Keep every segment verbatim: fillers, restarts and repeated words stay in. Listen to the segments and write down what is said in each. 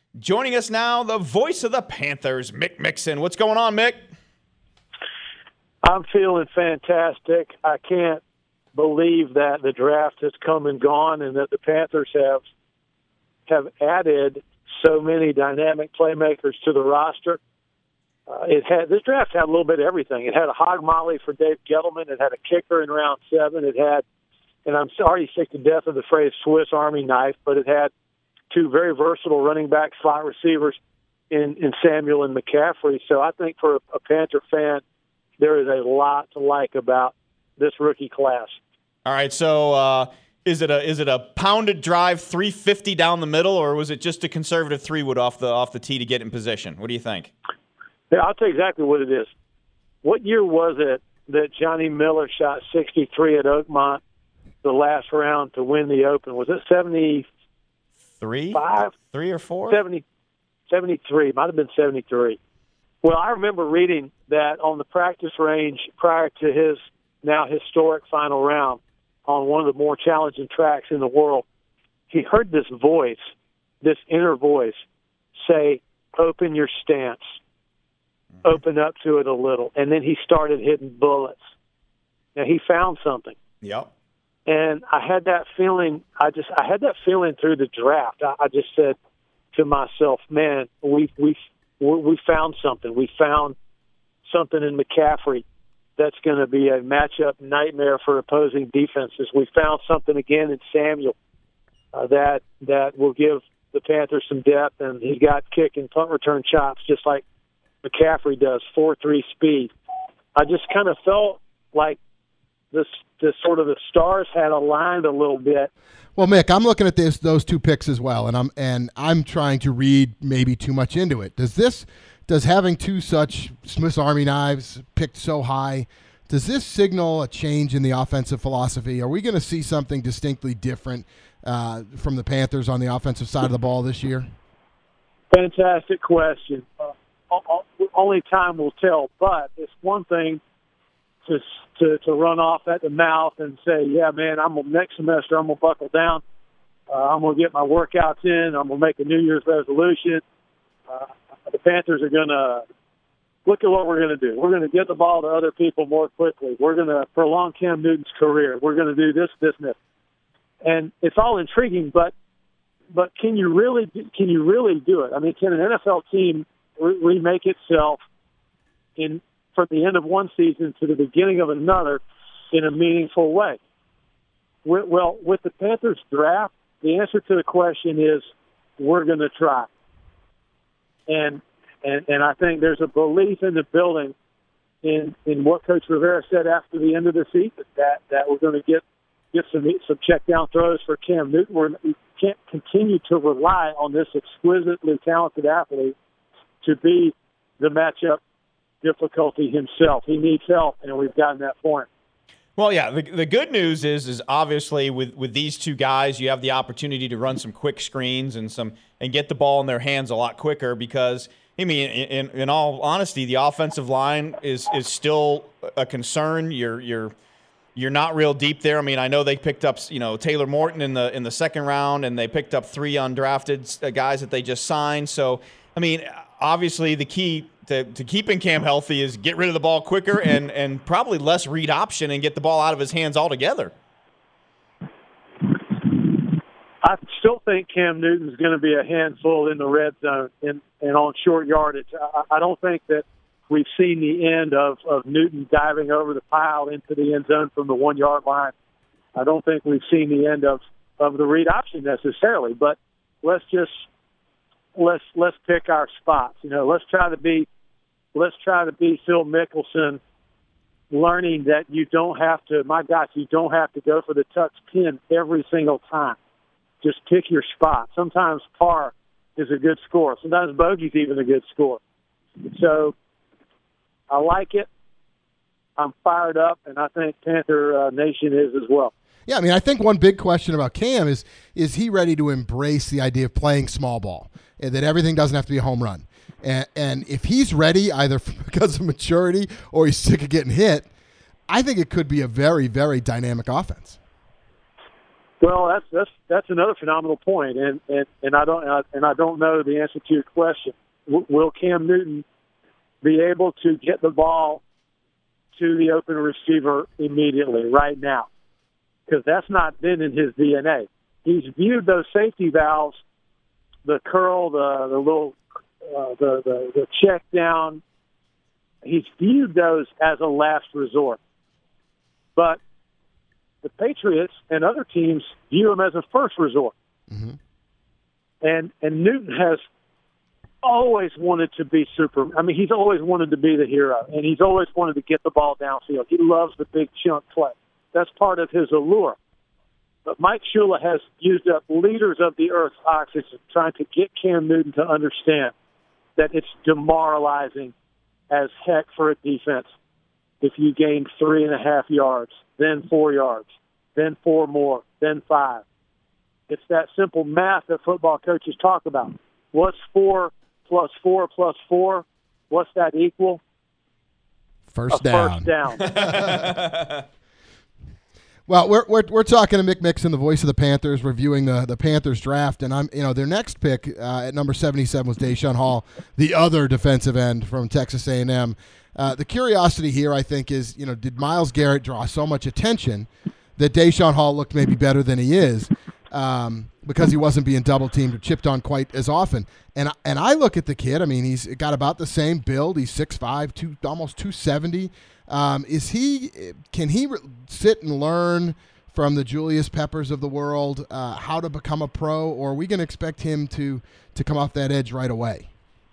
Joining us now, the voice of the Panthers, Mick Mixon. What's going on, Mick? I'm feeling fantastic. I can't believe that the draft has come and gone and that the Panthers have have added so many dynamic playmakers to the roster. Uh, it had this draft had a little bit of everything. It had a hog molly for Dave Gettleman. It had a kicker in round seven. It had, and I'm already sick to death of the phrase Swiss Army knife, but it had two very versatile running back slot receivers in, in Samuel and McCaffrey. So I think for a, a Panther fan, there is a lot to like about this rookie class. All right, so uh, is it a is it a pounded drive three fifty down the middle, or was it just a conservative three wood off the off the tee to get in position? What do you think? Yeah, I'll tell you exactly what it is. What year was it that Johnny Miller shot sixty-three at Oakmont the last round to win the Open? Was it seventy-three? Five? Three or four? seventy, seventy-three. Might have been seventy-three. Well, I remember reading that on the practice range prior to his now historic final round on one of the more challenging tracks in the world, he heard this voice, this inner voice, say, open your stance, mm-hmm. open up to it a little. And then he started hitting bullets. Now, he found something. Yep. And I had that feeling, I just, I had that feeling through the draft. I, I just said to myself, man, we we we found something. We found something in McCaffrey that's going to be a matchup nightmare for opposing defenses. We found something again in Samuel uh, that that will give the Panthers some depth, and he's got kick and punt return chops just like McCaffrey does, four three speed. I just kind of felt like this, this sort of the stars had aligned a little bit. Well, Mick, I'm looking at this those two picks as well, and I'm and I'm trying to read maybe too much into it. Does this does having two such Swiss Army knives picked so high, does this signal a change in the offensive philosophy? Are we going to see something distinctly different uh, from the Panthers on the offensive side of the ball this year? Fantastic question. Uh, only time will tell, but it's one thing to to to run off at the mouth and say, yeah, man, I'm gonna, next semester I'm going to buckle down. Uh, I'm going to get my workouts in. I'm going to make a New Year's resolution. Uh, the Panthers are going to look at what we're going to do. We're going to get the ball to other people more quickly. We're going to prolong Cam Newton's career. We're going to do this, this, and this. And it's all intriguing, but but can you really can you really do it? I mean, can an N F L team re- remake itself in from the end of one season to the beginning of another in a meaningful way? Well, with the Panthers draft, the answer to the question is we're going to try. And, and and I think there's a belief in the building in in what Coach Rivera said after the end of the season, that, that we're going to get, get some some check down throws for Cam Newton. We're, we can't continue to rely on this exquisitely talented athlete to be the matchup difficulty himself. He needs help, and we've gotten that for him. Well, yeah, the, the good news is is obviously with, with these two guys, you have the opportunity to run some quick screens and some and get the ball in their hands a lot quicker because, I mean, in, in all honesty, the offensive line is is still a concern. You're you're you're not real deep there. I mean, I know they picked up, you know, Taylor Morton in the in the second round, and they picked up three undrafted guys that they just signed. So, I mean, obviously the key to, to keeping Cam healthy is get rid of the ball quicker and, and probably less read option and get the ball out of his hands altogether. I still think Cam Newton's going to be a handful in the red zone and, and on short yardage. I, I don't think that we've seen the end of, of Newton diving over the pile into the end zone from the one-yard line. I don't think we've seen the end of, of the read option necessarily, but let's just let's let's pick our spots. You know, let's try to be let's try to be Phil Mickelson, learning that you don't have to. My gosh, you don't have to go for the tuck pin every single time. Just pick your spot. Sometimes par is a good score. Sometimes bogey's even a good score. So I like it. I'm fired up, and I think Panther uh, Nation is as well. Yeah, I mean, I think one big question about Cam is, is he ready to embrace the idea of playing small ball, and that everything doesn't have to be a home run? And, and if he's ready, either because of maturity or he's sick of getting hit, I think it could be a very, very dynamic offense. Well, that's that's that's another phenomenal point, and and, and I don't and I don't know the answer to your question. W- will Cam Newton be able to get the ball to the open receiver immediately, right now? Because that's not been in his D N A. He's viewed those safety valves, the curl, the the little, uh, the, the the check down. He's viewed those as a last resort, but the Patriots and other teams view him as a first resort. Mm-hmm. And and Newton has always wanted to be super. I mean, he's always wanted to be the hero, and he's always wanted to get the ball downfield. He loves the big chunk play. That's part of his allure. But Mike Shula has used up leaders of the earth's oxygen trying to get Cam Newton to understand that it's demoralizing as heck for a defense if you gain three and a half yards, then four yards, then four more, then five. It's that simple math that football coaches talk about. What's four plus four plus four? What's that equal? First a down. First down. Well, we're we're we're talking to Mick Mixon, the voice of the Panthers, reviewing the, the Panthers draft, and I'm you know their next pick uh, at number seventy-seven was Deshaun Hall, the other defensive end from Texas A and M. Uh, the curiosity here, I think, is you know did Myles Garrett draw so much attention that Deshaun Hall looked maybe better than he is um, because he wasn't being double teamed or chipped on quite as often. And and I look at the kid. I mean, he's got about the same build. He's six five, two, almost two seventy. Um, is he? Can he re- sit and learn from the Julius Peppers of the world uh, how to become a pro, or are we going to expect him to to come off that edge right away?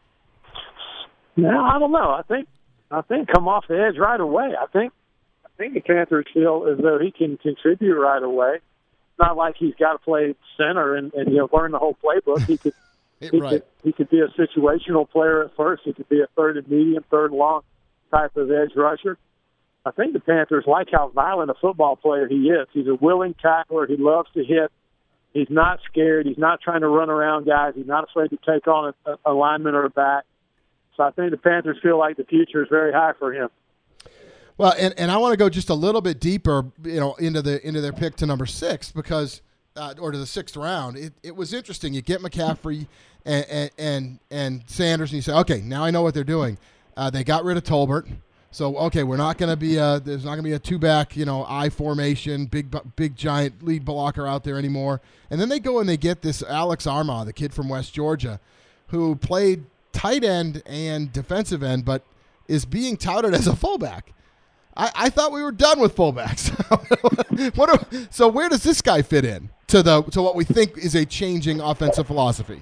No, I don't know. I think I think come off the edge right away. I think I think the Panthers feel as though he can contribute right away. It's not like he's got to play center and, and you know learn the whole playbook. He could he right. could he could be a situational player at first. He could be a third and medium, third and long type of edge rusher. I think the Panthers like how violent a football player he is. He's a willing tackler. He loves to hit. He's not scared. He's not trying to run around guys. He's not afraid to take on a, a lineman or a back. So I think the Panthers feel like the future is very high for him. Well, and, and I want to go just a little bit deeper, you know, into the into their pick to number six because, uh, or to the sixth round. It, it was interesting. You get McCaffrey and and and, and Sanders, and you say, okay, now I know what they're doing. Uh, they got rid of Tolbert. So, okay, we're not going to be a, there's not going to be a two-back, you know, I formation, big, big, giant lead blocker out there anymore. And then they go and they get this Alex Armah, the kid from West Georgia, who played tight end and defensive end, but is being touted as a fullback. I, I thought we were done with fullbacks. what are, so where does this guy fit in to the to what we think is a changing offensive philosophy?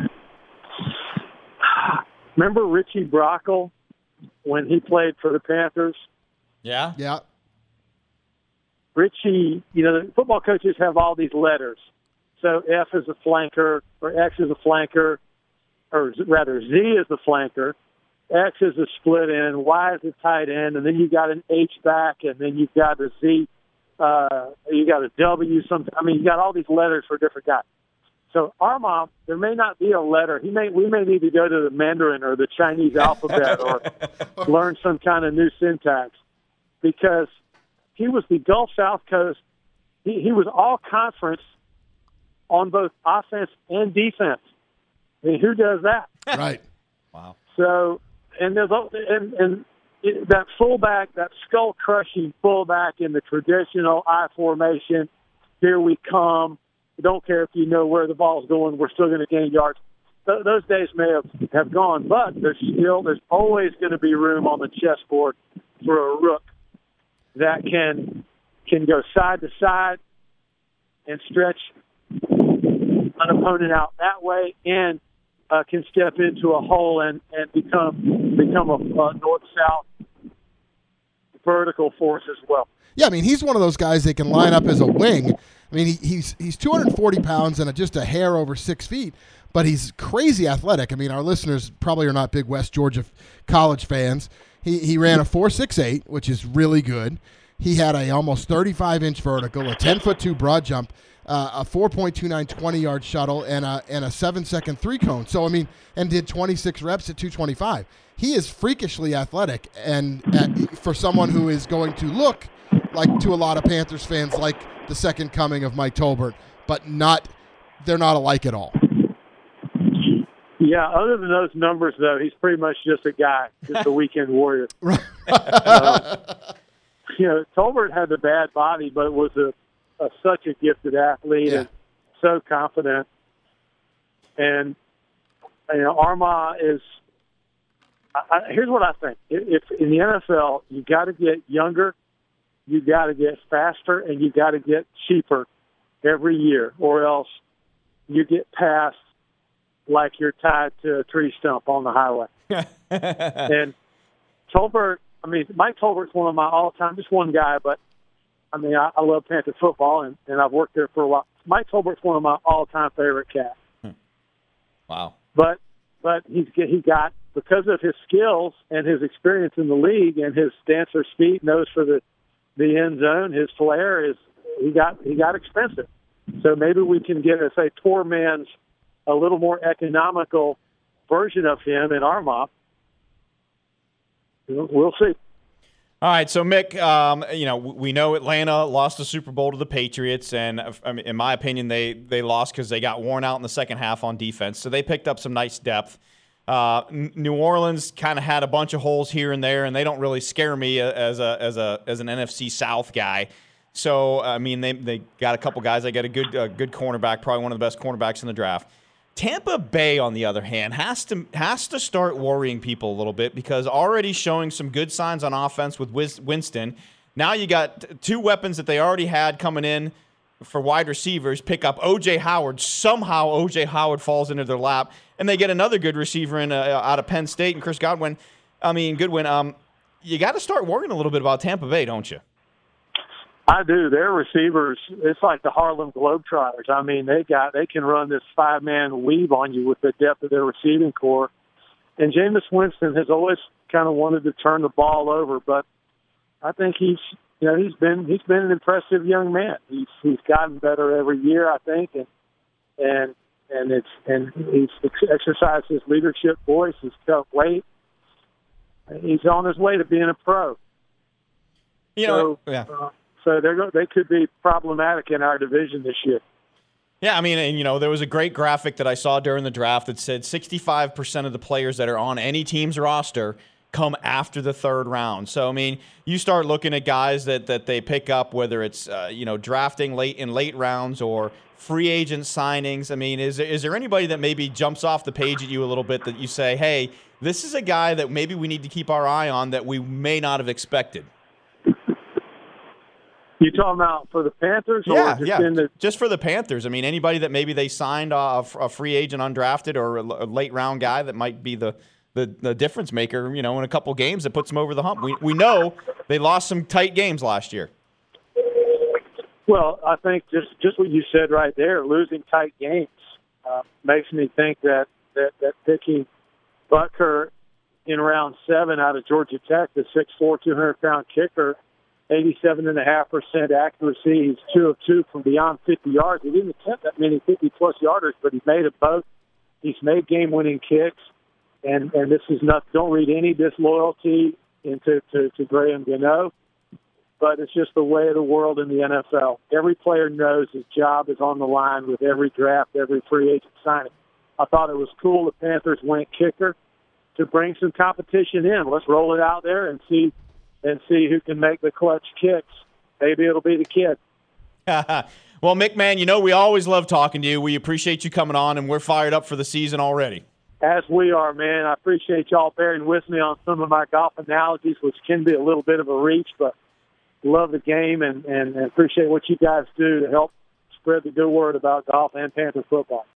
Remember Richie Brockle? When he played for the Panthers. Yeah. Yeah. Richie, you know, the football coaches have all these letters. So F is a flanker, or X is a flanker, or rather Z is the flanker, X is a split end, Y is a tight end, and then you got an H back, and then you've got a Z, uh, you got a W. Some, I mean, you got all these letters for different guys. So Armah, there may not be a letter. He may we may need to go to the Mandarin or the Chinese alphabet or learn some kind of new syntax because he was the Gulf South Coast. He, he was all conference on both offense and defense. I mean, who does that? Right. Wow. So and there's and and it, that fullback, that skull crushing fullback in the traditional I formation. Here we come. Don't care if you know where the ball's going. We're still going to gain yards. Th- those days may have, have gone, but there's still there's always going to be room on the chessboard for a rook that can can go side to side and stretch an opponent out that way, and uh, can step into a hole and, and become become a, a north-south vertical force as well. Yeah, I mean, he's one of those guys that can line up as a wing. I mean, he, he's he's two hundred forty pounds and just a hair over six feet, but he's crazy athletic. I mean, our listeners probably are not big West Georgia college fans. He he ran a four six eight, which is really good. He had a almost thirty-five inch vertical, a ten foot two broad jump, uh, a four point two nine twenty-yard shuttle, and a and a seven-second three-cone. So, I mean, and did twenty-six reps at two twenty-five. He is freakishly athletic, and at, for someone who is going to look like to a lot of Panthers fans, like the second coming of Mike Tolbert, but not they're not alike at all. Yeah, other than those numbers, though, he's pretty much just a guy, just a weekend warrior. Right. uh, you know, Tolbert had the bad body, but was a, a such a gifted athlete Yeah. and so confident. And, you know, Armah is I, I, here's what I think. If in the N F L, you got to get younger, you got to get faster, and you got to get cheaper every year, or else you get passed like you're tied to a tree stump on the highway. And Tolbert, I mean, Mike Tolbert's one of my all-time, just one guy, but, I mean, I, I love Panther football, and, and I've worked there for a while. Mike Tolbert's one of my all-time favorite cats. Hmm. Wow. But but he's he got, because of his skills and his experience in the league and his dancer speed, nose for the, the end zone, his flair, is he got he got expensive. So maybe we can get, a, say, poor man's a little more economical version of him in Armah. We'll see. All right, so Mick, um, you know, we know Atlanta lost the Super Bowl to the Patriots, and I mean, in my opinion, they they lost because they got worn out in the second half on defense. So they picked up some nice depth. Uh, New Orleans kind of had a bunch of holes here and there, and they don't really scare me as a as a as an N F C South guy. So I mean, they they got a couple guys. They got a good uh, good cornerback, probably one of the best cornerbacks in the draft. Tampa Bay, on the other hand, has to has to start worrying people a little bit because already showing some good signs on offense with Winston. Now you got two weapons that they already had coming in for wide receivers. Pick up O J Howard. Somehow O J Howard falls into their lap, and they get another good receiver in uh, out of Penn State and Chris Godwin. I mean, Goodwin. Um, you got to start worrying a little bit about Tampa Bay, don't you? I do. Their receivers, it's like the Harlem Globetrotters. I mean, they got they can run this five-man weave on you with the depth of their receiving core. And Jameis Winston has always kind of wanted to turn the ball over, but I think he's you know he's been he's been an impressive young man. He's he's gotten better every year, I think, and and and it's and he's exercised his leadership voice. He's cut weight. He's on his way to being a pro. You know, so, yeah. Uh, So they're go- they could be problematic in our division this year. Yeah, I mean, and, you know, there was a great graphic that I saw during the draft that said sixty-five percent of the players that are on any team's roster come after the third round. So, I mean, you start looking at guys that, that they pick up, whether it's, uh, you know, drafting late in late rounds or free agent signings. I mean, is there, is there anybody that maybe jumps off the page at you a little bit that you say, hey, this is a guy that maybe we need to keep our eye on that we may not have expected? You talking about for the Panthers? Yeah, or just yeah, in the- just for the Panthers. I mean, anybody that maybe they signed a, a free agent undrafted or a late round guy that might be the, the, the difference maker, you know, in a couple games that puts them over the hump. We we know they lost some tight games last year. Well, I think just, just what you said right there, losing tight games uh, makes me think that, that, that picking Butker in round seven out of Georgia Tech, the six foot four, two hundred pound kicker, eighty-seven point five percent accuracy. He's two of two from beyond fifty yards. He didn't attempt that many fifty-plus yarders, but he made a both. He's made game-winning kicks, and, and this is not. Don't read any disloyalty into to, to Graham Gano, but it's just the way of the world in the N F L. Every player knows his job is on the line with every draft, every free agent signing. I thought it was cool the Panthers went kicker to bring some competition in. Let's roll it out there and see and see who can make the clutch kicks. Maybe it'll be the kid. Well, Mick, man, you know we always love talking to you. We appreciate you coming on, and we're fired up for the season already. As we are, man. I appreciate y'all bearing with me on some of my golf analogies, which can be a little bit of a reach, but love the game and, and, and appreciate what you guys do to help spread the good word about golf and Panther football.